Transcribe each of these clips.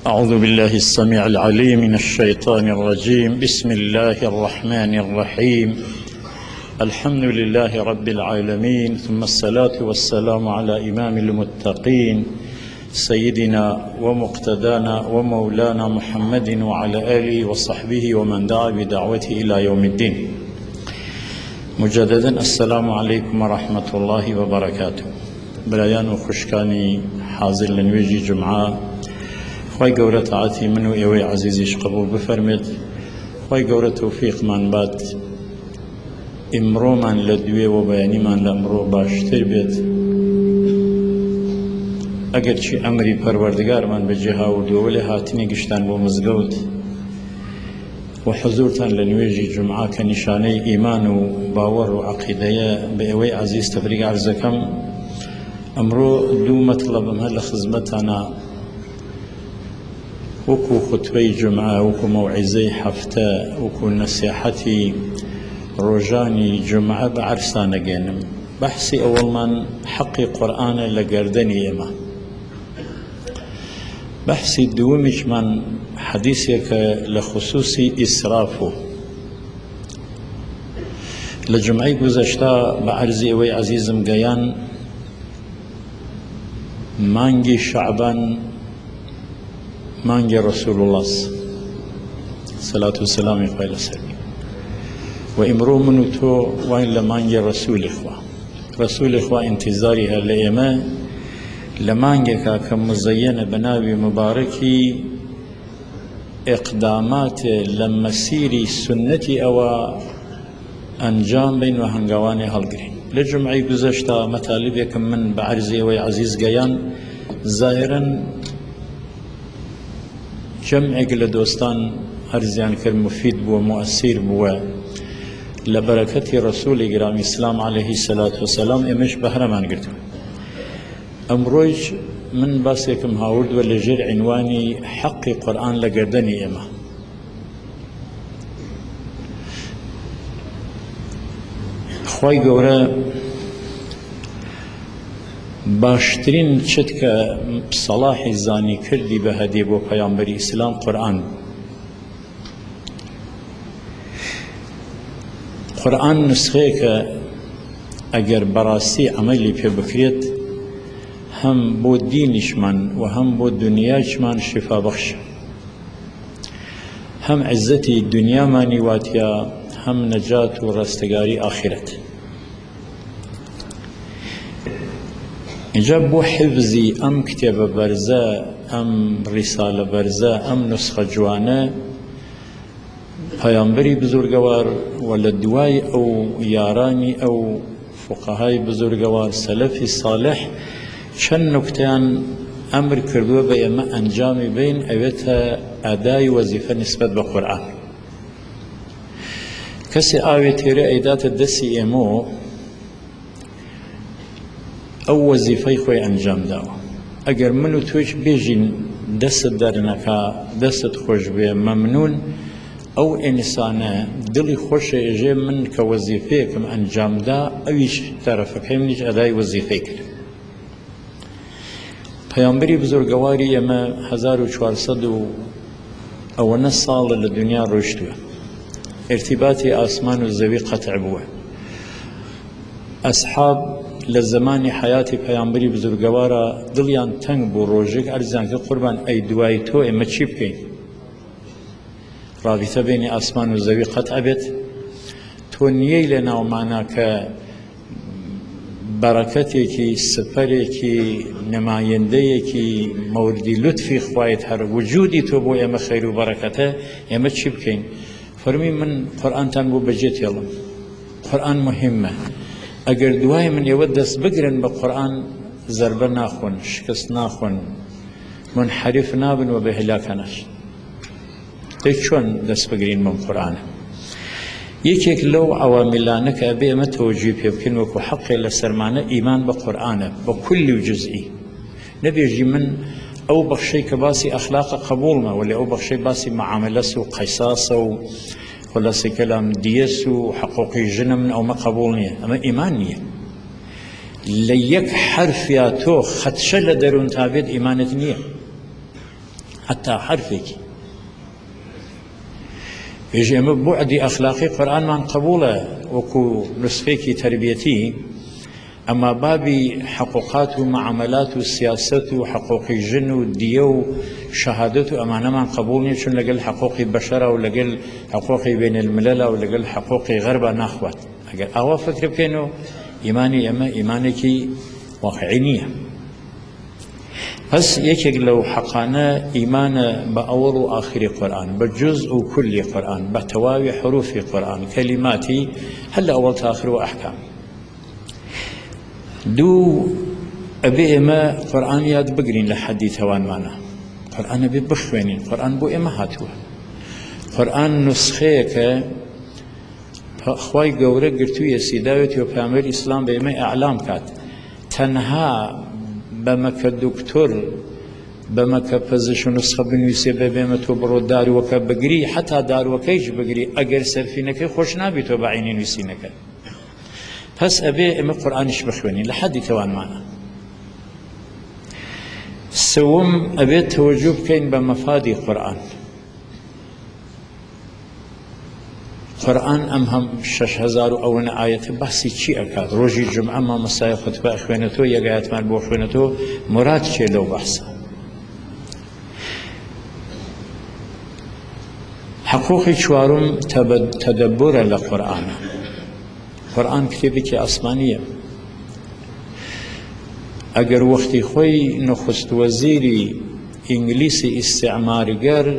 أعوذ بالله السميع العليم من الشيطان الرجيم. بسم الله الرحمن الرحيم. الحمد لله رب العالمين، ثم الصلاة والسلام على إمام المتقين سيدنا ومقتدانا ومولانا محمد وعلى آله وصحبه ومن دعا بدعوته إلى يوم الدين. مجددا السلام عليكم ورحمة الله وبركاته. برایان و خوشکانی حاضر لنویجی جمعه، خوای گەورە تاعەتی من و ئێوەی عەزیزیش قبول بفەرمێت. خوای گەورە تەوفیقمان بات ئیمڕۆمان لە دوێ و بەیانیمان لە ئەمڕۆ باشتر بێت. ئەگەر چی ئەمری پەروەردگارمان بەجێ هاوردووە لێ هاتنی گشتان بۆ مزگەوت و حزورتان لە نوێژی جمعە کە نیشانەی ئیمان و باوەڕ و عەقیدەیە بە ئێوەی عەزیز تەبریک عەرزەکەم. ئەمڕۆ دوو مەطلەبم هەر لە خزمەتانە، وەکو خوتبەی جمعە، وەکو مەوعیزەی هەفتە، وەکو نەسیحەتی ڕۆژانی جمعە بە عەرسان ئەگەێنم. بەحسی ئەوەڵمان حەقی قورئانە لە گەردەنی ئێمە. بەحسی دووەمیشمان حەدیثێکە لە خصوصی ئیسرافو. لە جمعەی گوزەشتا بە عەرزی ئێوەی عەزیزم گەیان مانگی شەعبان، مانگی رسول الله صلاة و سلامی خوای لەسەر بێ. و ئیمڕۆ من و تۆ واین لە مانگی ڕەسوولی خوا. ڕەسوولی خوا ئینتیزاری هەر لە ئێمە لە مانگێکە کە مزەیەنە بە ناوی مبارەکی ئیقداماتێ لە مەسیری سنەتی ئەوە ئەنجام بین و هەنگاوانێ هەڵگرین. لە جمعەی گوزەشتا مەتالیبێکم من بە عەرزی ئەوەی عەزیز گەیان، ظاهرەن جەمعێک لە دۆستان هەرزیان کرد مفید بووە، مؤثیر بووە لە بەرەکەتی ڕەسوولی گرامی ئیسلام عەلەیهی سەلات وسەلام. ئێمەش بەهرەمان گرتووە. ئەمڕۆیش من باسێکم هاوردووە لەژێر عنوانی حەقی قورئان لە گەردەنی ئێمە. خوای گەورە باشترین چت کە سەڵاحی زانی کردی بە هەدیە بۆ پەیامبەری ئیسلام قورئان. قورئان نسخەیەکە ئەگەر بەڕاستی عەمەلی پێ بکرێت هەم بۆ دینیشمان و هەم بۆ دنیایشمان شیفا بەخشە، هەم عیزەتی دنیامانی واتیە، هەم نەجات و ڕستگاری ئاخرەت. اینجا بۆ حفزی ئەم کتێبە بەرزە، ئەم ڕیسالە بەرزە، ئەم نسخە جوانە، پەیامبەری بزورگەوار و لە دوای ئەو یارانی ئەو فوقەهای بزورگەوار سەلەفی ساڵح چەند نوکتەیان ئەمر کردووە بە ئێمە ئەنجامی بین، ئەوێتە ئەدای وەزیفە نسبەت بە قورئان. کەسی ئاوێ تێرە ئەیداتە دەستی ئێمە ئەو وەزیفەی خۆی ئەنجام داوە. ئەگەر من و تۆیش بێژین دەست دەرنەکە، دەستت خۆش بێ، مەمنون، ئەو ئینسانە دڵی خۆشە ئێژێ من کە وەزیفەیەکم ئەنجامدا، ئەویش تەرەفەکەی منیش ئەدای وەزیفەی کرد. پەیامبەری بزرگەواری ئێمە 1400 و ئەوەنە ساڵە لە دنیا ڕۆیشتووە. ارتیباتی ئاسمان و زەوی قەتع بووە. ئەسحاب لە زمانی حیاتی پەیامبەری بزرگەوارە دڵیان تەنگ بوو، ڕۆژێک عەرزیان کرد قوربان ئەی دوای تۆ ئێمە چی بکەین؟ ڕابطە بینی ئاسمان و زەوی قەتع بێت؟ تۆ نیەی لە ناومانە کە بەرەکەتێکی، سپەرێکی، نمایەندەیەکی مەوردی لوتفی خوایت هەر وجودی تۆ بۆ ئێمە خەیر و بەرەکەتە، ئێمە چی بکەین؟ فەرمی من قورئانتان بۆ بەجێ تێڵم. قورئان مهمە. ئەگەر دوای من ئێوە دەست بگرن بە قورئان، زەربە ناخۆن، شکست ناخۆن، منحەریف نابن و بە هەلاکە نەچن. دەی چۆن دەست بگرین بەم قورئانە؟ یەکێک لەو عەواملانە کە ئەبێ ئێمە تەوەجوی پێ بکەین وەکو حەقێ لە سەرمانە ئیمان بە قورئانە، بە کولی و جزئی. نەبێژی من ئەو بەخشەی کە باسی ئەخلاقە قبوڵمە، ولی ئەو بەخشەی باسی معاملەس و قەیساسە و خلاصی کەلام دیەس و حقوقی ژنە من ئەومە قبوڵ نییە. ئەمە ئیمان نییە. لە یەک حرفیا تۆ خەدشە لە دەروون تابێت ئیمانت نییە. حتى حرفێکی پێش ئێمە بوعدی ئەخلاقی قورئانمان قبوڵە وەکو نسخەیەکی تربیەتی، ئەما بابی حقوقات و معاملات و سیاست و حقوقی ژن و دیە و شەهادەت و ئەمانەمان قبوڵ نییە، چون لەگەڵ حقوقی بەشەرە و لەگەڵ حقوقی بین المللە و لەگەڵ حقوقی غەربە ناخوات. ئەگەر ئاوا فکر بکەینەوە ئیمانی ئێمە ئیمانێکی واقعی نییە. پس یەکێک لەو حەقانە ئیمانە بە ئەوڵ و ئاخری قورئان، بە جوزء و کولی قورئان، بە تەواوی حروفی قورئان، کەلیماتی هەر لە ئەوڵ تا ئاخر و ئەحکام. دوو، ئەبێ ئێمە قورئان یاد بگرین لە حەدی تەوانمانە، قورئان ئەبێ بخوێنین، قورئان بۆ ئێمە هاتووە. قورئان نسخەیەکە خوای گەورە گرتوویە سیداوێتی و پێغەمبەری ئیسلام بە ئێمە ئیعلام کات، تەنها بەمە کە دکتۆر بەمە کە پزیشک نسخە بنووسێ بێمە تۆ بڕۆ داروەکە بگری، حتا داروەکەیش بگری، ئەگەر سەرفینەکەی خۆش نابێتەوە بە عینی نووسینەکە. پس ئەبێ ئێمە قورئانیش بخوێنین لە حەدی تەوانمانە. سەوەم، ئەبێت تەوەجوه بکەین بە مەفادی قورئان. قورئان ئەم هەم 6,000 و ئەوەنە ئایەتە باسی چی ئەکات؟ ڕۆژی جومعە مامۆستای خوتبە ئەخوێنێتەوە، یەک ئایەتمان بۆ خوێنێتەوە، مراد چێ لەو بەحسە؟ حقوقی چوارم تەدەبورە لە قورئانە. قورئان کتێبێکی ئاسمانیە. ئەگەر وەختی خۆی نەخست وەزیری ئینگلیسی ئیستیعمارگەر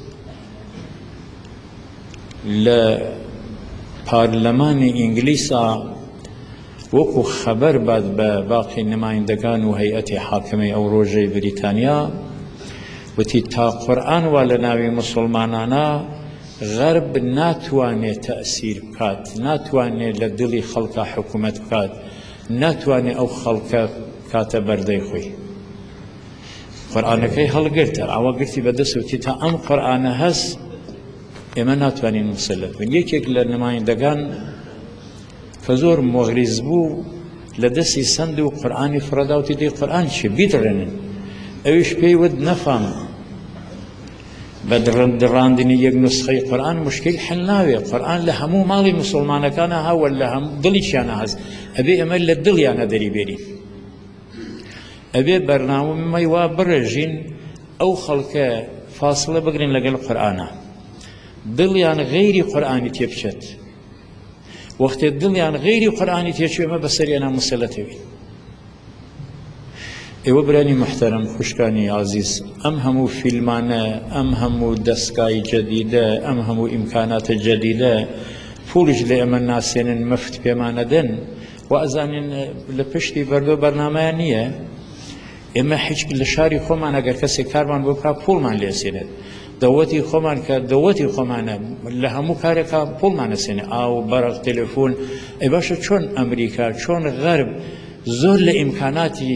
لە پارلەمانی ئینگلیسا وەکو خەبەر بات بە باقی نمایندەکان و هەیئەتی حاکمەی ئەو ڕۆژەی بریتانیا، وتی تا قورئان وا لە ناوی موسڵمانانە غەرب ناتوانێت تەئسیر بکات، ناتوانێت لە دڵی خەڵکە حکوومەت بکات، ناتوانێت ئەو خەڵکە کاتە بەردەی خۆی. قورئانەکەی هەڵگرتە، ئەوە گرتی بەدەستوتی تا ئەم قورئانە هەست ئێمە ناتوانین مسلط بین. یەکێک لە نمایندەکان کە زۆر مۆغریز بوو لە دەستی سند و قورئانی فڕەداوتی دەی قورئان چی بیدڕێنن، ئەویش پێی وت نەفام بە دڕاندنی یەک نسخەی قورئان مشکل حل ناوێ. قورئان لە هەموو ماڵی موسڵمانەکانە هاوە، لە هەموو دڵیشیانە هەست، ئەبێ ئەمە لە دڵیانە دەریبێرین، ئەبێ بەرنامەی وا بڕێژین ئەو خەڵکە فاسڵە بگرین لەگەڵ قورئانە، دڵیان غەیری قورئانی تێ بچێت. وەختێ دڵیان غەیری قورئانی تێچوو ئێمە بەسەریانە مسلەتەوین. ئێوە برانی محتەرەم، خوشکانی عزیز، ئەم هەموو فیلمانە، ئەم هەموو دەستگای جەدیدە، ئەم هەموو ئیمکاناتە جەدیدە، پوڵش لە ئێمە ناسێنن، مەفت پێمانەدەن و ئەزانین لە پشتی بەردۆ بەرنامەیان نییە. ئێمە هیچ لە شاری خۆمان ئەگەر کەسێک کارمان بۆ بکات پوڵمان لێسێنێت، دەوەتی خۆمان کە دەوەتی خۆمانە لە هەموو کارێکا پوڵمان ئەسێنێ، ئاو بەرەق تەلەفۆن. ئەی باشە چۆن ئەمریکا، چۆن غەرب زۆر لە ئیمکاناتی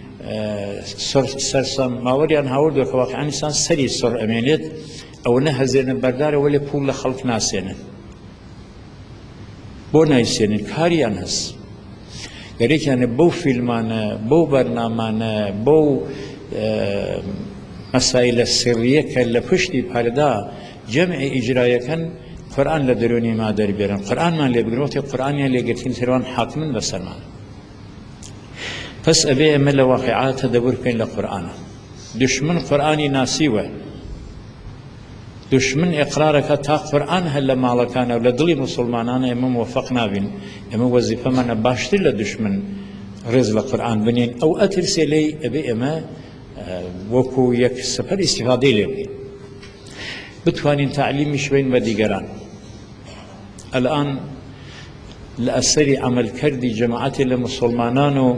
سەرسەم ماوەریان هاوردووە کە واقعان ئینسان سەری سڕ ئەمێنێت، ئەوە نەهەزێنن بەردارەوە لێ پوڵ لە خەڵک ناسێنن. بۆ نایسێنن؟ کاریان هەست. گەرێکیانە بەو فیلمانە، بەو بەرنامانە، بەو مەسایلە سریە کە لە پشتی پەردا جەمعی ئیجرایەکەن، قورئان لە دەرونی ما دەربێرن، قورئانمان لێ بگرن، وەختی قورئانیان لێگرتین تێروان حاکمن بەسەرمان. پس ئەبێ ئێمە لە واقعات تەدەبور بکەین لە قورئانە. دشمن قورئانی ناسیوە، دشمن ئیقرارەکە تا قورئان هەر لە ماڵەکانە و لە دڵی موسڵمانانە ئێمە موفق نابین. ئێمە وەزیفەمانە باشتر لە دشمن ڕێز لە قورئان بنین، ئەو ئەترسێ لێی ئەبێ ئێمە وەکو یەک سەپەر ئیستیفادەی لێ بکەین، بتوانین تعلیمی شوین بە دیگەران. ئەلئان لە ئەسەری عەمەلکەردی جەماعەتی لە موسڵمانان و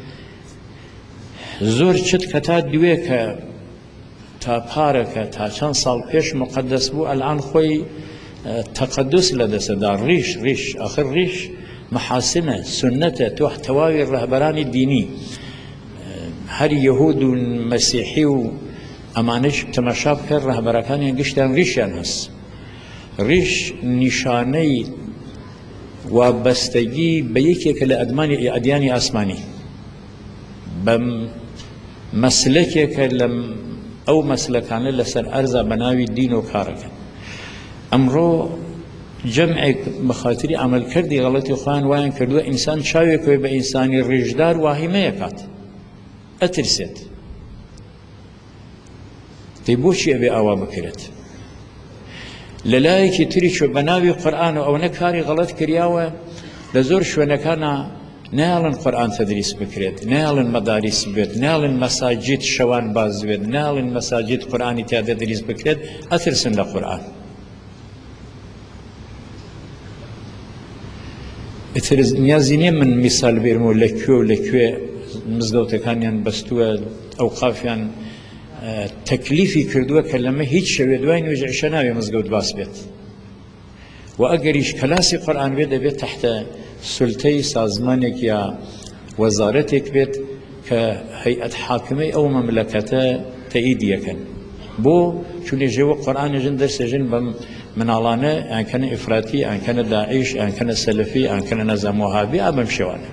زۆر چت کە تا دوێ کە تا پارەکە تا چەند ساڵ پێش مقدس بوو، ئەلئان خۆی تەقەدس لە دەسەدا، ڕیش ئاخر ڕیش محاسنە، سنەتە، تەواوی ڕەهبەرانی دینی، هەر یەهود و مەسیحی و ئەمانەش تەماشا بکە ڕەهبەرەکانیان گشتیان ڕیشیان هەست. ڕیش نیشانەی وابەستەگی بە یەکێکە لە ئەدیانی ئاسمانی، بە مەسلەکێکە لە ئەو مەسلەکانە لەسەر ئەرزا بە ناوی دین و کارەکەن. ئەمڕۆ جەمعێک بەخاتری عەمەلکردی غەڵەتی خۆیان وایان کردووە ئینسان چاوێکەوەی بە ئینسانی ڕێژدار واهیمەیە کات، ئەترسێت. دەی بۆچی ئەبێ ئاوا بکرێت؟ لە لایەکی تریشە بە ناوی قورئان و ئەوەنە کاری غەڵەت کردیاوە لە زۆر شوێنەکانە نایڵن قورئان تەدریس بکرێت، نایڵن مەداریس بێت، نایڵن مەساجید شەوان باز بێت، نایڵن مەساجید قورئانی تیا دەدریس بکرێت، ئەترسن لە قورئان. ئیتر نیازی نییە من میسال بێرمەوە لەکوێ و لەکوێ مزگەوتەکانیان بەستووە ئەوقافیان تەکلیفی کردووە کە لەمە هیچ شەوێ دوای نوێژی عیشا ناوێ مزگەوت باس بێت، و ئەگەریش کەلاسی قورئان بێت دەبێت تەحتە سولتەی سازمانێک یا وەزارەتێک بێت کە هەیئەت حاکمەی ئەو مەملەکەتە تەئیدیەکەن. بۆ چونێژێوە قورئانێژن دەرسێژن بەم مناڵانە ئەنکەنە ئیفراتی، ئەنکەنە داعیش، ئەنکەنە سەلەفی، ئەنکەنە نەزام وەهابی، ئابەم شێوانە.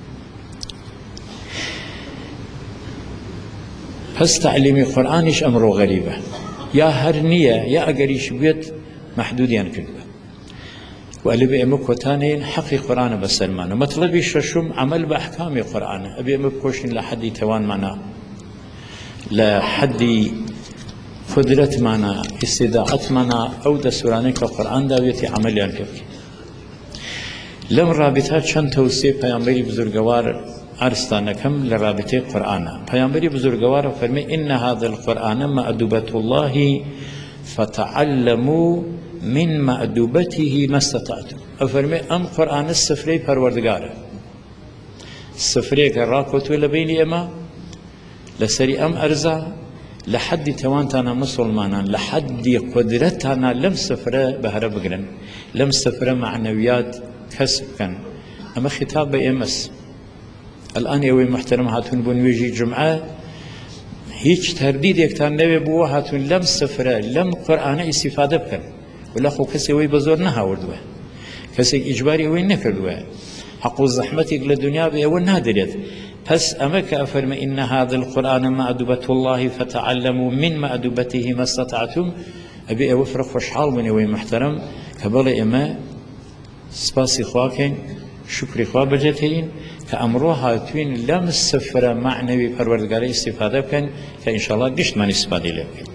هەست تعلیمی قورئانیش ئەمڕۆ غەریبە، یا هەر نییە یا ئەگەریش بێت مەحدودیان کردووە. و لەبێ ئێمە کۆتانەیەن حەقی قورئانە بەسەرمانە. مەطلەبی شەشم عەمەل بە ئەحکامی قورئانە. ئەبێ ئێمە بکۆشین لە حەدی تەوانمانە، لە حەدی قدرەتمانە، ئیستیداعەتمانە ئەو دەستورانەی کە قورئان داوێتی عەمەلیان کرد. لەم رابطە چەند تەوسیە پەیامبەری بزرگەوار عرضتانەکەم لە رابطەی قورئانە. پەیامبەری بزرگەوارە فەرمێ ئین هذا القورئان مەئدوبەة الله فتعلموا من مەئدوبەته ما استطعتم. ئەفەرمێ ئەم قورئانە سفرەی پەروەردگارە، سفرەیەکە ڕاکەوتووە لە بینی ئێمە لەسەری ئەم ئەرزە، لە حەدی تەوانتانە مسلمانان، لە حەدی قدرەتانە لەم سفرە بەهرە بگرن، لەم سفرە معنەویات کەسب بکەن. ئەمە خیتاب بە ئێمەس. الآن ئێوەی محتەرم هاتوون بۆ نوێژی جومعە، هیچ تەردیدێکتان نەوێ بووە هاتوون لەم سفرە لەم قورئانە ئیستیفادە بکەن، وەلاخۆ کەسێ ئەوەی بە زۆر نەهاوردووە، کەسێک ئیجباری ئەوەی نەکردووە، حەق و زەحمەتێک لە دنیا بێ ئەوە نادرێت. پس ئەمە کە ئەفەرمە ئین هذا القورئان مەئدوبەة الله فتعلموا من مەئدوبەته ما استطعتم، ئەبێ ئێوە فرە خۆشحاڵ بن ئێوەی محتەرم کە بەڵێ ئێمە سپاسی خواکەین، شکری خوا بەجێتەین کە ئەمڕۆ هاتوین لەم سفرە معنەوی پەروەردگارە ئیستیفادە بکەن کە ئینشاءالله گشتمان ئیستیفادەی لێ بکەین.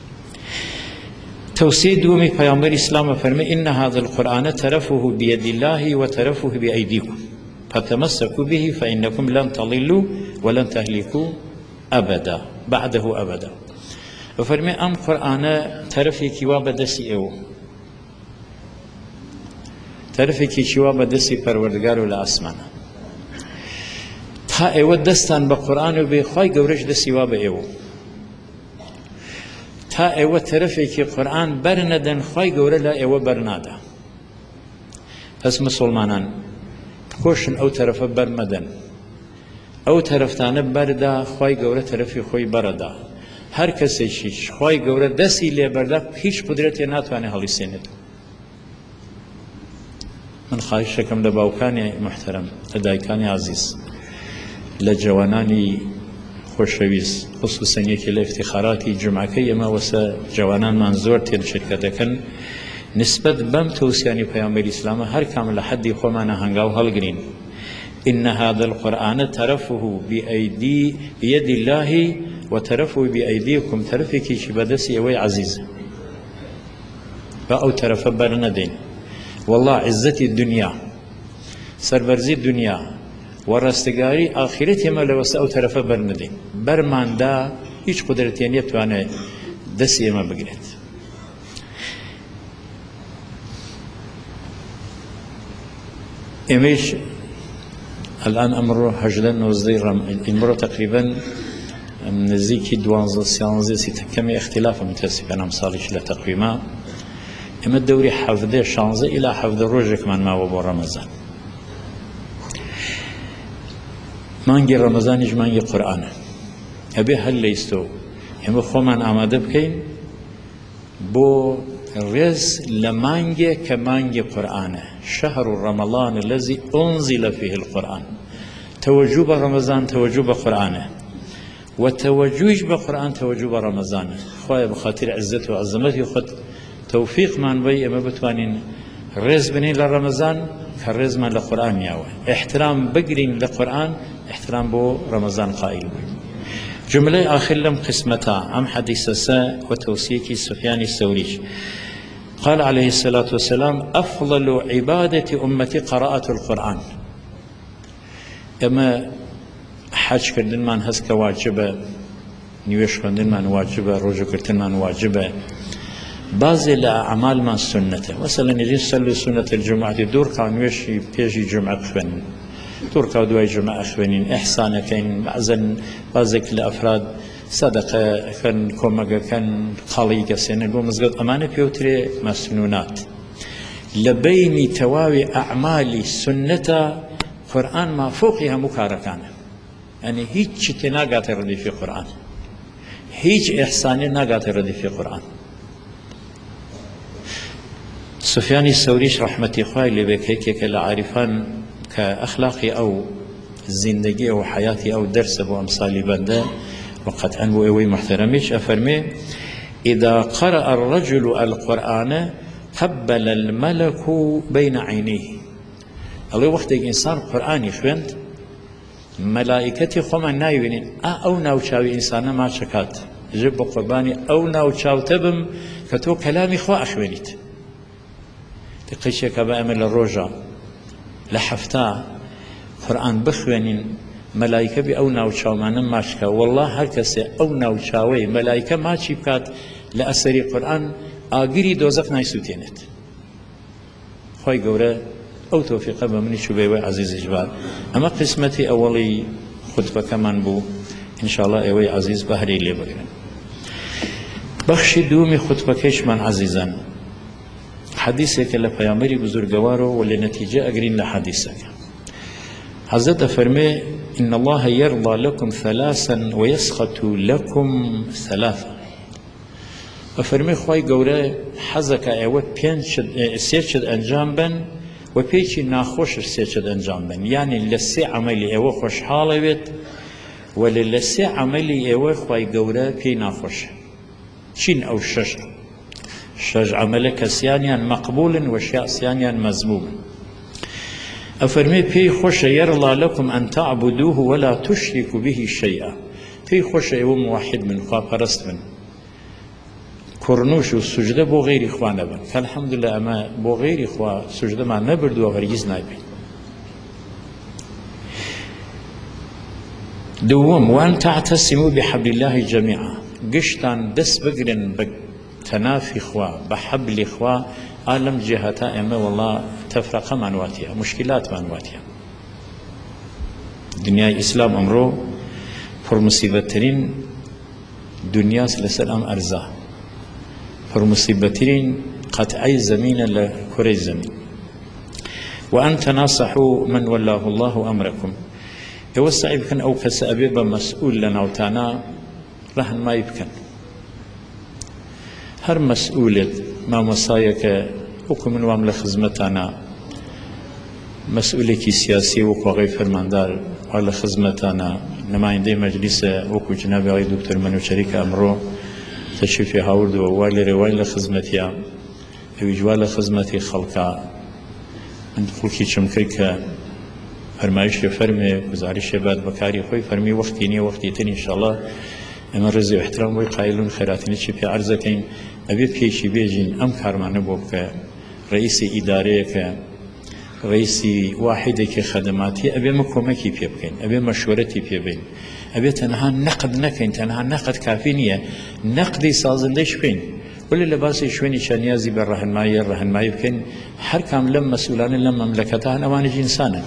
توصية دومي پیامبر اسلام فرمي إن هذا القرآن ترفه بيد الله وترفه بأيديكم فتمسكوا به فإنكم لن تضلوا ولن تهلكوا أبدا بعده أبدا. وفرمي أم قرآن ترفي كواب دسي أو ترفي كواب دسي پروردگار ولا أسمانا تا أو دستان بقرآن وبخواي قورش دسي واب أو تا ئێوە تەرەفێکی قورئان بەرنەدەن خوای گەورە لە ئێوە بەرنادا. پس مسلمانان بکۆشن ئەو تەرەفە بەرمەدەن، ئەو تەرەفتانە بەردا خوای گەورە تەرەفی خۆی بەرەدا. هەر کەسێکیش خوای گەورە دەستی لێبەردا هیچ قودرەتێ ناتوانێت هەڵیسێنێت. من خواهشەکەم لە باوکانی محتەرەم، لە دایکانی عەزیز، لە جوانانی خۆشەویست، خصوصەن یەکێ لە افتیخاراتی جومعەکەی ئێمە وەسە جوانانمان زۆر تێن شرکەت دەکەن نسبەت بەم تەوسیانی پەیامبەری ئیسلامە هەر کام لە حەدی خۆمانە هەنگاو هەڵگرین. إن هذا القرآن ترفه بيد الله وترفه بأيديكم ترفێکی چی بەدەستی ئەوەی عەزیزە بە ئەو تەرەفە بەرنەدەین. والله عزەتی دنیا، سەربەرزی دنیا وەڕاستگاری ئاخرەت ئێمە لەوەسە ئەو تەرەفە بەرنەدەین. بەرماندا هیچ قودرەتیان نەتوانێت دەستی ئێمە بگرێت. ئێمەش الآن ئەمڕۆ 18 ئەمڕۆ تقریبا نزیکی 12-13 کەمی اختلافە متەسفانە ئەم ساڵیش لە تەقویما ئێمە دەوری 16 إلى 17 ڕۆژێکمان ماوە بۆ ڕەمەزان. مانگی ڕەمەزانیش مانگی قورئانە. ئەبێ هەر لە ئیستۆ ئێمە خۆمان ئامادە بکەین بۆ ڕێز لە مانگێ کە مانگی قورئانە. شهر رمضان الذي أنزل فيه القرآن. تەوەجوو بە ڕەمەزان تەوەجوو بە قورئانە. وتوجهش بقرآن توجه برمضان خواه بخاطر عزت وعظمت خود توفيق من بي اما بتوانين رز بنين لرمضان كرز من لقرآن ياوه احترام بقرين لقرآن احترام بو رمضان قائل جملة آخر لم قسمتا أم حديثة وتوسيكي سفيان الثوري قال عليه الصلاة والسلام أفضل عبادة أمتي قراءة القرآن اما حج کردن من هست که واجبه نیوش خوندن من واجبه رجوع کردن من واجبه بعضی لأعمال من سنته مثلا نجي نصلي سنة الجمعة دور كانوش بيجي جمعة خوين دور كادوي جمعة خوين إحسان كين بعضك لأفراد صدقة كان كومجا كان خالي كسنة قوم مزقط أمانة بيوتري مسنونات لبين تواوي أعمال سنة قرآن ما فوقها مكاركانه يعني هيج تناقات ردي في القرآن هيج إحساني ناقات ردي في القرآن سفيان الثوري رحمة خواه اللي بكيك كالعارفان كأخلاقي أو زندگي أو حياتي أو درس أبو أمثالي بنده وقد أنبو إوي محترميش أفرمي إذا قرأ الرجل القرآن قبل الملك بين عينيه الله وقت إنسان قرآن يخوند ملائكتي خما نايوين او ناوچاوي انسان ما شكات جب قرباني او ناوچاو تبم كتو كلامي خو اخوينيت دقيشه كبامل الروجا لحفتا قران بخوينين ملائكه بي او ناوچاو مانم ماشكا والله هركسه او ناوچاوي ملائكه ما چيبكات لاثري قران اغري دوزخ نايسوتينت خوي غوره أو توفيق بمني شبيوي عزيز إجبار أما قسمتي أولي خطبة كمان بو إن شاء الله أوي عزيز بهري اللي بغيرن بخش دومي خطبة كيش من عزيزان حديثك لبيامري بزرگوارو ولنتيجة أقرين لحديثك حضرت فرمي إن الله يرضى لكم ثلاثا ويسخط لكم ثلاثا وفرمي خواهي قوري حزك أوي سيرشد أنجام بن و پیچی ناخوش سیچد انجام بن یعنی لسه عملی او خوشحاله وید ولی لسه عملی او خوای گوره پی ناخوش چین او شش عمل کسیانیان مقبول و شیاسیانیان مذموم افرمی پی خوش یرلا لكم ان تعبدوه ولا تشركوا به شيئا پی خوش او موحد من خواه پرست من كورنوش والسجدة بو غير إخوانا بن فالحمد لله أما بو غير إخوان سجدة ما نبردو وغريز نايبين دوم وأن تعتصموا بحبل الله جميعا قشتان دس بقرن بتنافي إخوة بحبل إخوة عالم جهتا أما والله تفرق معنواتها مشكلات معنواتها دنيا الإسلام أمره فرمصيبترين دنيا سلسلام أرزاه فرمصيبتين قطعي زمين لكري زمين وأن تناصحوا من والله الله أمركم يوسع يمكن أو كسأبيب مسؤول لنا وتانا رهن ما يمكن هر مسؤولة ما مصايك وكم من وامل خزمتنا مسؤولة سياسي وكو فرماندار على خزمتنا نمايندي مجلس وكو جناب غير دكتور منو شريك أمره تشريفي هاورد ووالي رواي لخزمتيا ويجوال خزمتي خلقا عند خلقي شمكرك فرمايش فرمي وزاري بعد بكاري خوي فرمي وقتيني وقتيتني إن شاء الله أما رزي واحترام ويقايلون خيراتني شي عرضكين أبي بكيشي بيجين أم كارمان بوك رئيس إداريك رئيس واحدك خدماتي أبي مكومكي بيبكين أبي مشورتي بيبين أبي تنها نقد نكين تنها نقد كافينية نقدي سازندش بين ولا لباس شويني شانيازي بالرهنماي بكين حركام لم مسؤولان لم مملكتها نوانج إنسانا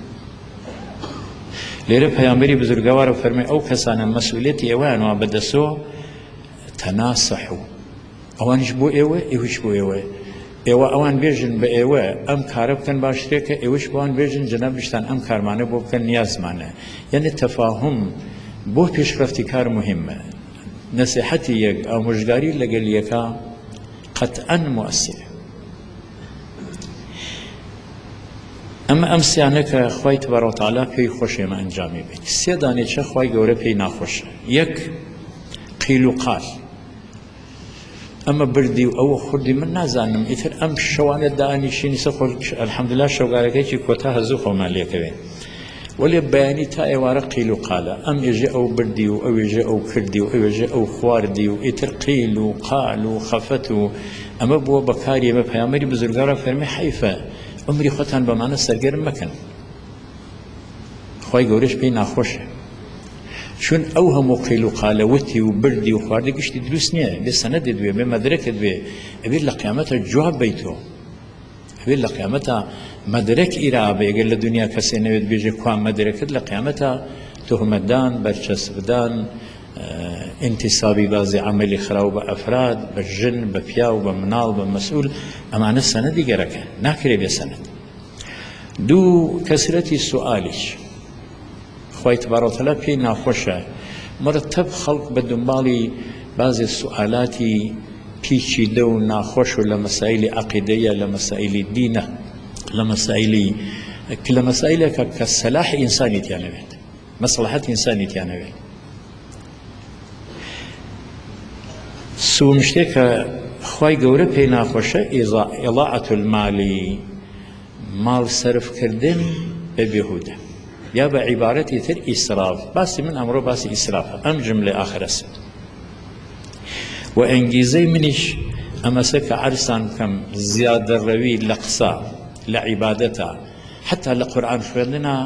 ليرى پیامبری بزرگوار فرمي او کسان مسؤوليتي اوان و بدسو تناصحوا اوانش بو ایوش بو ایوا اوان بیژن به ایوا ام کارب کن باشتره که ایوش بوان بیژن جناب بشتن ام کارمانه بو کن نیاز مانه یعنی تفاهم بو پیشرفتی کار مهمه نصیحتی یک او مجداری لگل یکا قطعا مؤثره ئەمە ئەم سیانە کە خوای تبارەک و تەعالا پێی خۆش ئێمە ئەنجامی بێت سێ دانێچە خوای گەورە پێی ناخۆشە یەک قیل و قال ئەمە بردی و ئەوە خوردی من نازانم ئیتر ئەم شەوانە دانیشینی سە خۆش ئەلحەمدوللا شەوگارەکەیکی کۆتا هەزوو خۆمان لێکەوێ وەلێ بەیانی تا ئێوارە قیل و قالە ئەم ێژێ ئەو بردی و ئەوێژێ ئەو کردی و ئەوێژێ ئەو خواردی و ئیتر قیل و قال و خەفەت و ئەمە بووە بەکاری ئێمە پەیامبەری بزرگوارە فەرمێ حەیفە عمری خۆتان بەمانە سەرگەرم مەکەن خوای گەورەش پێی ناخۆشە چون ئەو هەموو قیل و قالەوەتی و بردی و خواردی گشتی دروست نییە بێ سەنەدت بێ بێ مەدرەکت بێ ئەبێت لە قیامەتە جواب بیتەوە ئەبێت لە قیامەتە مەدرەک ئیرابێ ئەگەر لە دنیا کەسێ نەوێت بێژێ کوا مەدرەکت لە قیامەتە تۆهمەتدان بەرچەسبدان انتسابی بازی عملی خراو بە ئەفراد بە ژن بە پیا و بە مناڵ بە مەسئول ئەمانە سەنەدی گەرەکە ناکرێ بێ سەنەد دوو کەسرەتی سوئالیش خوای تبارەک و تەعالا پێی ناخۆشە مرتب خەڵک بە دنباڵی بعضی سوئالاتی پیچیدە و ناخۆش و لە مەسائیلی عەقیدەیە لە مەسائیلی دینە لە مەسائیلێکە کە سەلاح ئینسانی تیانەوێت مەسلحەت ئینسانی تیانەوێت سوم شتێکە خوای گەورە پێی ناخۆشە ئیضاعەت المالی ماڵ سەرفکردن بە بێهودە یا بە عیبارەتی تر ئیسراف باسی من ئەمڕۆ باسی ئیسرافە ئەم جملەی ئاخرەسە و ئەنگیزەی منیش ئەمەسە کە عەرزان بکەم زیادەڕەوی لە قسە لە عیبادەتە حتا لە قورئان خوێندنە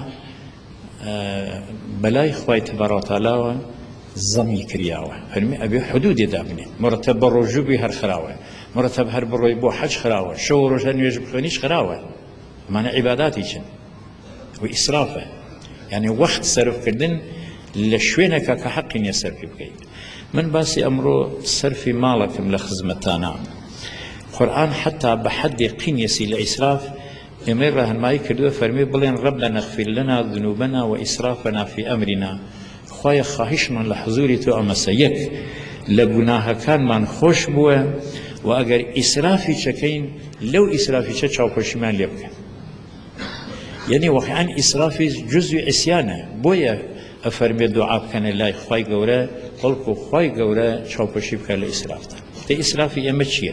بەلای خوای تبارەک و تەعالایەوە زەمی کریاوە فەرمی ئەبێ حودودی دابنێ مرتب بە ڕۆژووبی هەر خراوە مرتب هەر بڕۆی بۆ حەج خراوە شەو ڕۆژ هەر نوێژ بخوێنیش خراوە ئەمانە عیباداتی چن و ئیسرافە یعنی وەخت سەرفکردن لە شوێنێکە کە حەقی نییە سەرفی بکەیت من باسی ئەمڕۆ سەرفی ماڵەکەم لە خزمەتانە قورئان حتا بە حەدی قینیەسی لە ئیسراف ئێمەی ڕاهنمایی کردووە فەرمی بڵێن رەبنا اغفر لنا ذنوبنا وإسرافنا في أمرنا خوایە خواهشمان لە حزوری تۆ ئەمەسە یەک لە گوناهەکانمان خۆش بووە و ئەگەر ئیسرافی چەکەین لەو ئیسرافی چە چاوپۆشیمان لێ بکەن یعنی واقعا ئیسرافی جزوی عیسیانە بۆیە ئەفەرمێ دوعا بکەنە لای خوای گەورە بەڵکو خوای گەورە چاوپۆشی بکە لە ئیسرافدا دە ئیسرافی ئێمە چییە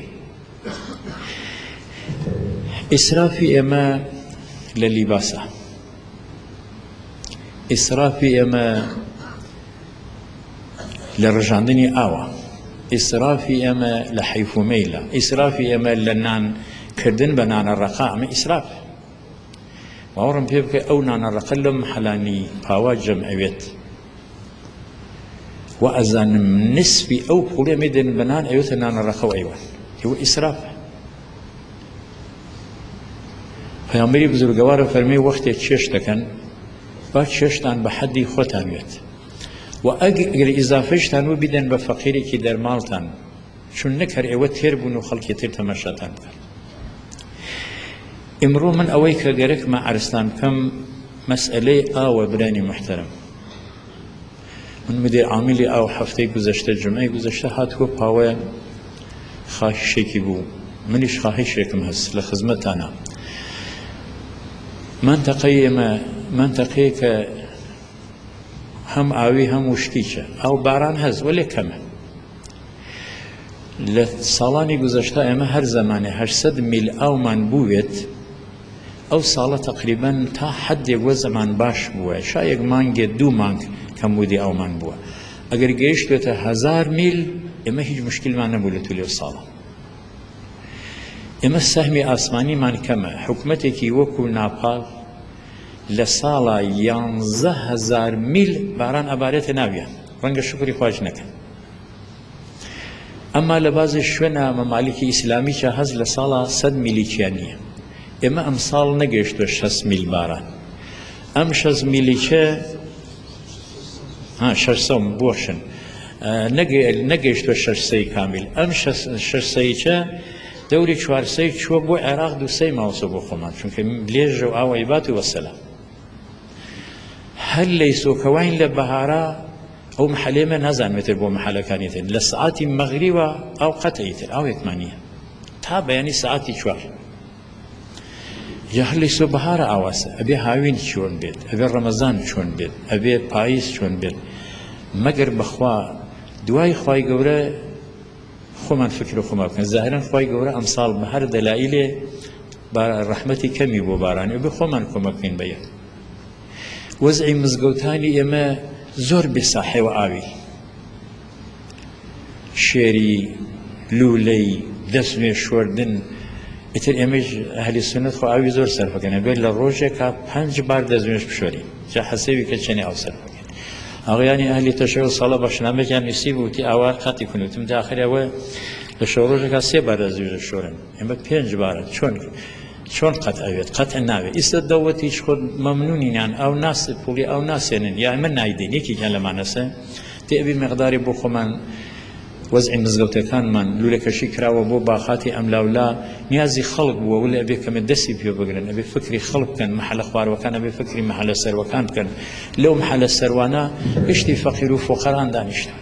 ئیسرافی ئێمە لە لیباسە ئیسرافی ئێمە لە ڕژاندنی ئاوە ئیسرافی ئێمە لە حەیف و مەیلە ئیسرافی ئێمە لە نانکردن بە نانەڕەقە ئەمە ئیسراف باوەڕم پێ بکە ئەو نانەڕەقە لەم حەلانی پاوا جەمعەوێت و ئەزانم نسبی ئەو پوڵێ مێدەن بە نان ئەوێتە نانەڕەقە و ئەیوان ئەوە ئیسرافە پەیامبەری بزرگوارە فەرمێ وەختێک چێش دەکەن با چێشتان بە حەدی خۆتان وێت و ئەگەر ئیزافەشتان و بیدەن بە فەقیرێکی دەرماڵتان چون نەکەر ئێوە تێر بوون و خەڵکی تر تەماشاتان بکەن ئمڕۆ من ئەوەی کە گەرەکمە عەرزتان بکەم مەسئەلەی ئاوە برانی محتەرەم من مدیر عاملی ئاو هەفتەی گوزەشتە جمعەی گوزەشتە هاتووە پاوە خاهیشێکی بوو منیش خاهیشێکم هەست لە خزمەتانە منتەقەی ئێمە منتەقەیە کە هەم ئاوی هەم وشتیچە ئەو باران هەز وەلێ کەمە لە ساڵانی گوزەشتا ئێمە هەر زەمانێ 800 میل ئاومان بووێت ئەو ساڵە تەقریبەن تا حەدێک وە زەمان باش بووە شایەک مانگێ 2 مانگ کەمبودی ئاومان بووە ئەگەر گەیشتێتە 1000 میل ئێمە هیچ مشکلمان نەبوو لە توولێ ساڵە ئێمە سەهمی ئاسمانیمان کەمە حکومەتێکی وەکو ناپاڵ لە ساڵە 11000 میل باران ئەبارێتە ناویان ڕەنگە شکری خواج نەکەن ئەمما لە بازی شوێنە مەمالیکی ئیسلامی چە هەز لە ساڵە 100 میلیچیان نییە ئێمە ئەم ساڵ نەگەیشتوە 6 میل باران ئەم 6 میلیچە 600 بۆشن نەگەیشتوە 600 کامیل ئەم 600 دەوری 400 چووە بۆ عێراق 200 ماوەسە بۆ خۆمان چونکە لێژە و ئاوە عیبات و وەسەلە هەر لەی سۆکەوین لە بەهارە ئەو محەلێمە نازانوێتر بۆ محەلەکانی تر لە سعاتی مەغریبە ئەو قەتەی تر ئاوێکمان نییە تا بەیانی سعاتی 4 یا هەلی سۆ بەهارە ئاواسە ئەبێ هاوین چۆن بێت ئەبێ ڕەمەزان چۆن بێت ئەبێ پاییز چۆن بێت مەگەر بەخوا دوای خوای گەورە خۆمان فکر و خۆمان بکەن زاهرەن خوای گەورە ئەمساڵ بە هەر دەلایلێ ڕەحمەتی کەمی بۆ بارانی ئەبێ خۆمان کۆمەک بکەین بە یەک وەزعی مزگەوتانی ئێمە زۆر بێساحێوە ئاوی شێری لولەی دەستنوێ شۆردن ئیتر ئێمەش ئەهلی سونەت خۆ ئاوی زۆر سەرف بکەن ئەبێت لە ڕۆژێکە 5 بار دەستنوێش بشۆرین جا حەسەوی کە چەنێ ئاو سەرف بکەن ئاغیانی ئەهلی تەشەیع ساڵە بەشنامەیان نووسی بوو وتی ئاوا قەتی کونوتم داخەرەوە لە شەو ڕۆژێکە 3 بار دەستنوێش شۆرن ئێمە 5 بارە چۆن قەت ئەوێت قەت ناوێت ئیستا دەوەتیش خۆ مەمنونینیان ئەو ناس پوڵی ئەو ناسێنن یا ئەمە نایدین یەکێکیان لەمانەسە تێبی مقداری بۆ خۆمان وەزعی مزگەوتەکانمان لولەکەشی کراوە بۆ باخاتی ئەملاولا نیازی خەڵک بووە ولی ئەبێ کەمە دەستی پێ بگرن ئەبێ فکری خەڵک بکەن مەحەلە خواروەکان ئەبێ فکری مەحەلە سەروەکان بکەن لەو مەحەلە سەروانە گشتی فەقیر و فوقەران دانیشتن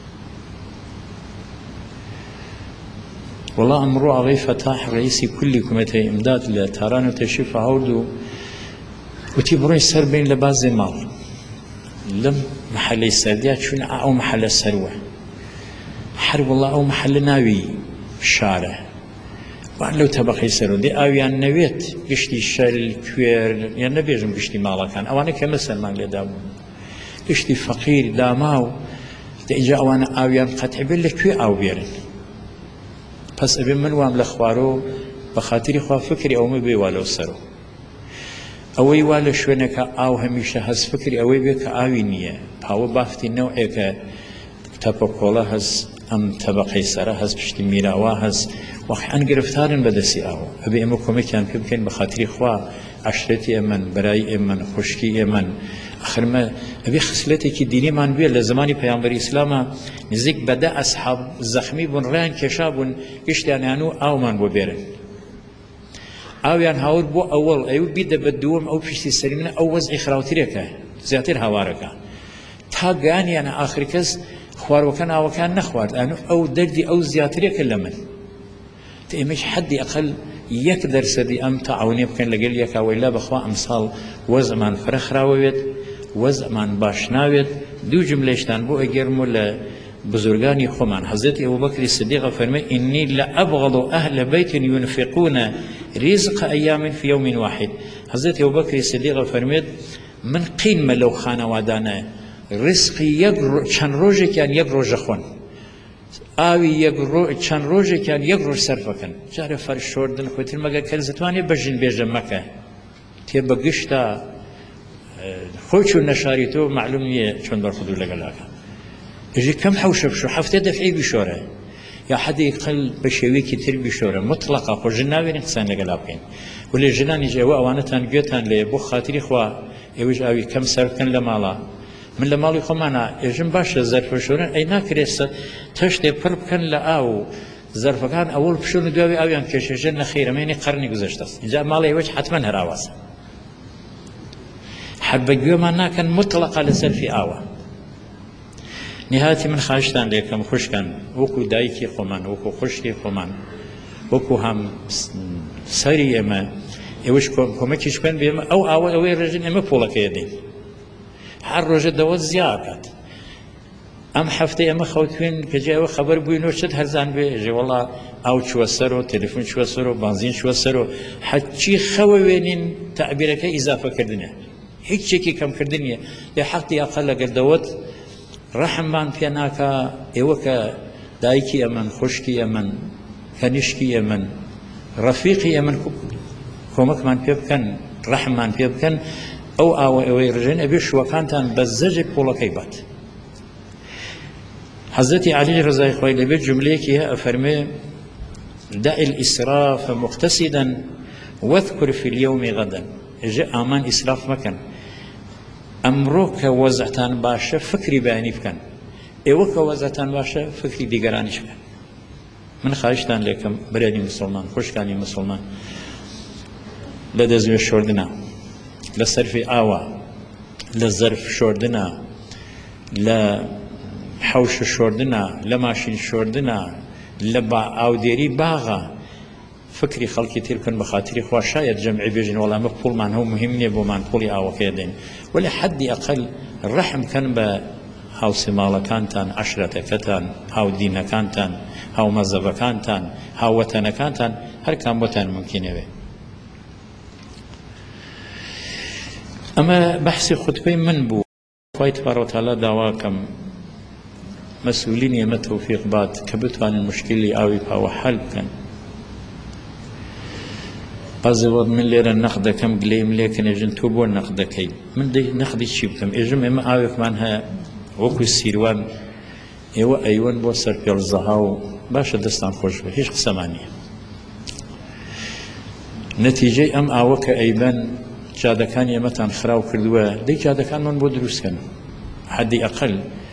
والله ئەمڕۆ ئاغای فەتاح ڕئیسی کولی کومەتەی ئیمداد لە تاران و تەشریف هەورد و وتی بڕۆین سەر بین لە بازێ ماڵ لەم مەحەلەی سەردیا چوون ئەو مەحەلە سەروە هەر وڵا ئەو مەحەلە ناوی شارە وان لەو تەبەقەی سەرۆ دێ ئاویان نەوێت گشتی شەل کوێر یان نەبێژم گشتی ماڵەکان ئەوانە کە مەسەلمان لێدا بوون گشتی فەقیر داما و اینجا ئەوانە ئاویان قەتع بێت لەکوێ ئاو بێرن پس ئەبێ من وام لە خوارۆ بە خاتری خوا فکری ئەومە بێ وا لەو سەرۆ ئەوەی وا لە شوێنەکە ئاو هەمیشە هەز فکری ئەوەی بێ کە ئاوی نییە پاوە بافتی نەوعێکە تەپە کۆڵە هەز ئەم تەبەقەی سەرە هەز پشتی میراوا هەز واقعەن گرفتارن بەدەستی ئاوە ئەبێ ئێمە کۆمەکیان پێ بکەین بە خاتری خوا عەشرەتی ئێمەن بەرای ئێمەن خوشکی ئێمەن ئەخرمە ئەبێ خسلەتێکی دینیمان بێ لە زمانی پەیامبەری ئیسلامە نزیک بەدە ئەسحاب زەخمی بوون ڕێیان کێشا بوون گشتیانیان و ئاومان بۆ بێرن ئاویان هاور بۆ ئەوڵ ئەوە بیدە بە دووەم ئەو پشتی سەری منە ئەو وەزعی خراوترێکە زیاتر هاوارەکە تا گانیانە ئاخری کەس خواروەکان ئاوەکان نەخوارد ئەو دەردی ئەو زیاترێکە لە من ئێمەش حەدی ئەقل 1% ئەم تەعاونێ بکەن لەگەل یەکاوەی لا بەخوا ئەمساڵ وەزعمان فرەخراوەوێت وەزعمان باش ناوێت دوو جملەیشتان بۆ ئەگەرم و لە بزرگانی خۆمان حەزرەتی ئەبوبەکری سیدیق فەرمێ ئینی لەئەبغەض ئەهل بەیت ينفقون رزق ئەیام في يوم واحد حەزرەتی ئەبوبەکری سیدیق فەرمێت من قینمە لەو خانەوادانە ڕزقی چەند ڕۆژێکیان یەک ڕۆژە خۆن ئاوی چەند ڕۆژێکیان یەک ڕۆژ سەرفەکەن جارە فەرشۆردن خۆتر مەگە کە دەتوانێت بەژن بێژە مەکە تێ بەگشتە خۆی چوون نەشاری تۆ معلوم نییە چۆن بەرخودوو لەگەڵاکە ئەژی کەم حەوشە بشۆ هەفتە دەفعی بیشۆرە یا حەدی قەل بە شێوەیەکی تر بیشۆرە مطلقا خۆ ژن ناوێنین قسان لەگەڵا بکەین ولێ ژنانیش ئێوە ئەوانەتان گوێتان لێ بۆ خاتری خوا ئێوەش ئاوی کەم سەرکەن لە ماڵە من لە ماڵی خۆمانە ئێژم باشە زەرفە شۆرن ئەی ناکرێت تەشتێ پڕ بکەن لە ئاو زەرفەکان ئەوڵ پشۆن و دوای ئاویان کێشێژە نەخێرەمێنی قەرنی گوزەشتەست اینجا ماڵی ئێوەش حتمەن هەراواسە حەد بە گوێمان ناکەن مطلقا لە سەرفی ئاوە نهاتی من خاشتان لێکەم خوشکان وەکو دایکی خۆمان وەکو خوشکی خۆمان وەکو هەم سەری ئێمە ئێوەش کۆمەکیش بکەن بێمە ئەو ئاوە ئەوەی ڕێژن ئێمە پۆڵەکەی دەین هەر ڕۆژە دەوەت زیاکات ئەم هەفتەی ئەمە خەوتوێن کە جێ ئەوە خەبەر بووینەوە چت هەرزان بێ ژێ وەڵا ئاو چووە سەر و تەلەفۆن چووە سەر و بانزین چووە سەر و هەرچی خەوە وێنین تەعبیرەکە ئیزافەکردنە هیچ شتێکی کەمکردن نییە لێ حەقی ئەقەل لەگەر دەوت ڕەحممان پێ ناکا ئێوە کە دایکی ئەمەن خوشکی ئەمەن کەنیشکی ئەمەن ڕەفیقی ئەمەن کۆمەکمان پێ بکەن ڕەحممان پێ بکەن ئەو ئاوە ئەوەی ڕژێن ئەبێ شوەکانتان بە زەجێک پۆڵەکەی بات حەزرەتی عەلی ڕەزای خۆی لەبێت جملەیەکی هەیە ئەفەرمێ دع الإسراف مقتصدا واذكر في اليوم غدا ئێژێ ئامان ئیسراف مەکەن ئەمڕۆ کە وەزعتان باشە فکری بەیانی بکەن ئێوە کە وەزعتان باشە فکری دیگەرانیش بکەن من خواهشتان لێکەم برادی مسلمان خوشکانی مسلمان لە دەستنوێ شۆردنە لە سەرفی ئاوە لە زەرف شۆردنە لە حەوشە شۆردنە لە ماشین شۆردنە لە ئاودێری باغە فکری خەڵکی تر بکەن بە خاتری خوا شاید جەمعی بێژن وەڵامە پوڵمان هەو مهم نییە بۆمان پوڵی ئاوەکەی دێن ولی حەدی ئەقل ڕەحم بکەن بە هاوسێماڵەکانتان عەشرەتەکەتان هاودینەکانتان هاومەزەبەکانتان هاووەتەنەکانتان هەر کام بۆتان ممکنەوێ. ئەمە بەحسی خوتبەی من بوو. خوای تبارەک وتەعالا داواکەم مەسئولین ئێمە تەوفیق بات کە بتوانن مشکلی ئاوی پاوە حەل بکەن. بەزەوە من لێرە نەق دەکەم گلەیم لێکن ئێژن تۆ بۆ نەق دەکەی من نەقدی چی بکەم ئێژم ئێمە ئاوێکمان هەیە وەکو سیروان ئێوە ئەیوەن بۆ سەر پێڵزەها و باشە دەستان خۆش بێ هیچ قسەمان نییە. نەتیجەی ئەم ئاوە کە ئەیبەن جادەکانی ئێمەتان خراو کردووە دەی جادەکانمان بۆ دروستکەن حەدی ئەقل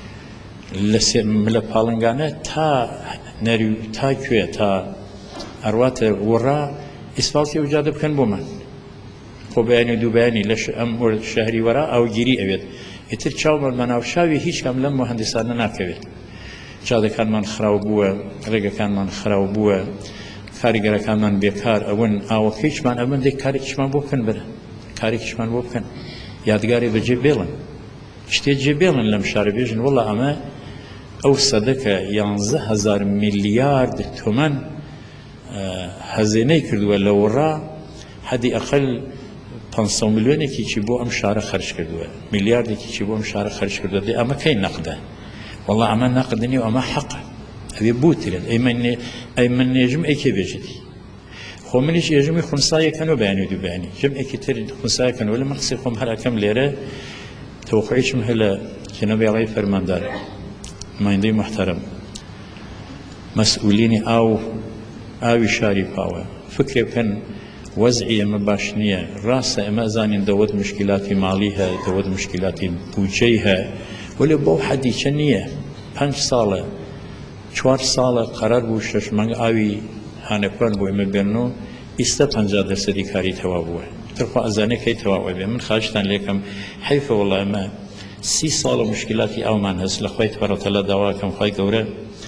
لە پاڵنگانە تا نەری تا کوێ تا ئەرواتە وەڕا ئیسفالتی ئەو جادە بکەن بۆمان خۆ بەیانی دووبیانی لە ئەم شەهری وەرا ئاوگیری ئەوێت ئیتر چاومە ناوشاوی هیچ کام لەم مهندسانە ناکەوێت. جادەکانمان خراو بووە ڕێگەکانمان خراو بووە کاریگەرەکانمان بێکار ئەوەن ئاوەکەیچمان ئەمە دەی کارێکیشمان بۆ بکەن برە کارێکیشمان بۆ بکەن یادگاری بەجێ بێڵن شتێک جێ بێڵن لەم شارە بێژن وەڵا ئەمە ئەو سەدەکە 11,000 میلیارد تۆمەن هەزینەی کردووە لە وەڕا حەدی ئەقل 500 ملیۆنێکی چی بۆ ئەم شارە خەرج کردووە میلیاردێکی چی بۆ ئەم شارە خەرج کردووە دێ ئەمە کەی نەقدە وەڵا ئەمە نەقدنی و ئەمە حەقە ئەوێ بوترێت ئەی من نێژم ئەیکێ بێژێتی خۆ منیش ئێژمی خونسایەکەنەوە بەیانی دووبیانی جەمعێکی تر خونسایەکەنەوە لە من قسەی خۆم هەر ئەکەم لێرە تەوقعیچم هەیە لە جەنابی ئاڵای فەرماندار نمایندەی محتەرەم مەسئولینی ئاوی شاری پاوە فکرێ بکەن وەزعی ئەمە باش نییە ڕاستە ئێمە ئەزانین دەوەت مشکلاتی ماڵی هەیە دەوەت مشکلاتی بودجەی هەیە وەلی بۆ حەدیچە نییە 5 ساڵە 4 ساڵە قەرار بوو 6 مانگ ئاوی هانەکوان بۆ ئێمە بێنەوە ئیستا 50% کاری تەواو بووە ترخوا ئەزانەکەی تەواو بێ من خاچتان لێکم حیفە وەڵا ئەمە 30 ساڵە مشکلاتی ئاومان هەست لە خوای تبارەک وتەعالا داواکەم خوای گەورە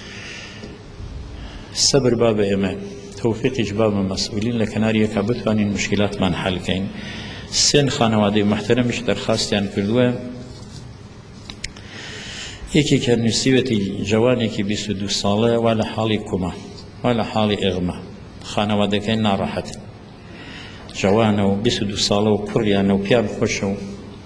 سەبر با بە ئێمە تەوفیقیش با بە مەسئولین لە کەناریەکە بتوانین مشکلاتمان حەلکەین. سێن خانەوادەی محتەرەمیش دەرخاستیان کردووە یەکێکە نووسیوەتی جوانێکی 22 ساڵە وا لە حاڵی کومە وا لە حاڵی ئێغمە خانەوادەکەی ناڕەحەتن جوانە و 22 ساڵە و کوڕیانە و پیان خۆشە و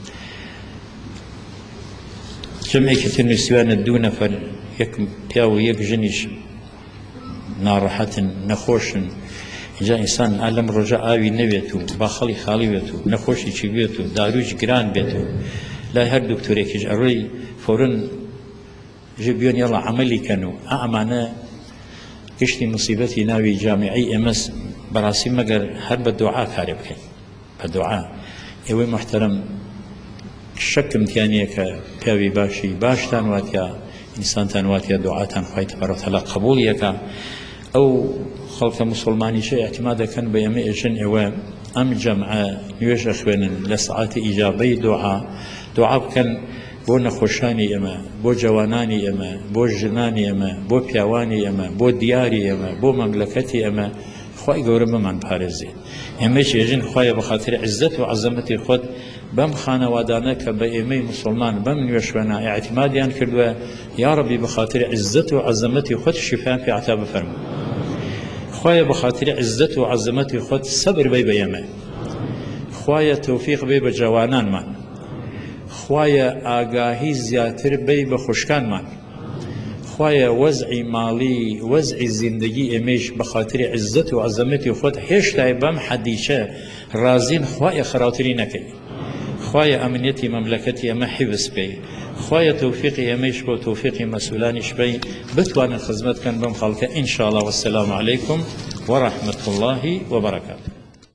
جەمعێکی تر نووسیوانە 2 نەفەر یەک پیا و یەک ژنیش ناڕەحەتن نەخۆشن اینجا ئینسان ئالەم ڕۆژە ئاوی نەوێت و باخەڵی خاڵی بێت و نەخۆشیی بێت و دارویش گران بێت و لای هەر دکتۆرێکیش ئەڕۆی فۆرن ژێ بیۆن یاڵا عەمەلی کەن و ئەمانە گشتی موسیبەتی ناوی جامعەی ئێمە بەڕاستی مەگەر هەر بە دوعا کارێ بکەین بە دوعا. ئێوەی محتەرەم شەکم تیان نییە کە پیاوی باشتان واتیا ئینسانتان واتیا دوعاتان خوای تبارەک وتەعالا قبوڵ یەکە. ئەو خەڵکە موسڵمانیشە ئێعتیماد دەکەن بە ئێمە ئێژن ئێوە ئەم جەمعە نوێژە خوێنن لە سەعاتی ئیجابەی دوعا بکەن بۆ نەخۆشانی ئێمە بۆ جوانانی ئێمە بۆ ژنانی ئێمە بۆ پیاوانی ئێمە بۆ دیاری ئێمە بۆ مەملەکەتی ئێمە خوای گەورە بمان پارێزێ. ئێمەش ئێژن خوایە بەخاتر عیزەت و عەزەمەتی خۆت بەم خانەوادانە کە بە ئێمەی موسڵمان بەم نوێ شوێنە ئیعتیمادیان کردووە یا ڕەبی بەخاتر عیزەت و عەزەمەتی خۆت شیفایان پێ عەتا بفەرموو. خوایە بەخاتر عیزەت و عەزەمەتی خۆت سەبر بەی بە ئێمە خوایە تەوفیق بێ بە جوانانمان خوایە ئاگاهی زیاتر بەی بە خوشکانمان خوایە وەزعی ماڵی وەزعی زیندگی ئێمەش بەخاتری عیزەت و عەزەمەتی خۆت هێشتای بەم حەدیچە رازین خوایە خراوتری نەکەی خوایە ئەمنیەتی مەملەکەتی ئەمە حیفز بکەی خوایە تەوفیقی ئێمەش بۆ تەوفیقی مەسئولانیش بەی بتوانن خزمەت بکەن بەم خەڵکە ئینشاءالله. وەسەلام عەلەیکم وەڕەحمەتوڵڵاهی وەبەرەکاتوه.